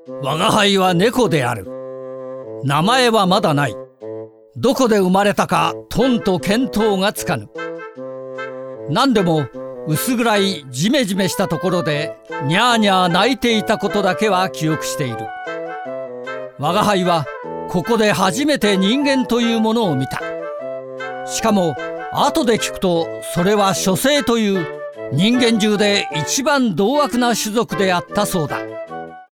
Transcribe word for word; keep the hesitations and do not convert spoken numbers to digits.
我が輩は猫である。名前はまだない。どこで生まれたかとんと見当がつかぬ。何でも薄暗いジメジメしたところでにゃーにゃー泣いていたことだけは記憶している。我が輩はここで初めて人間というものを見た。しかも後で聞くとそれは書生という人間中で一番同悪な種族であったそうだ。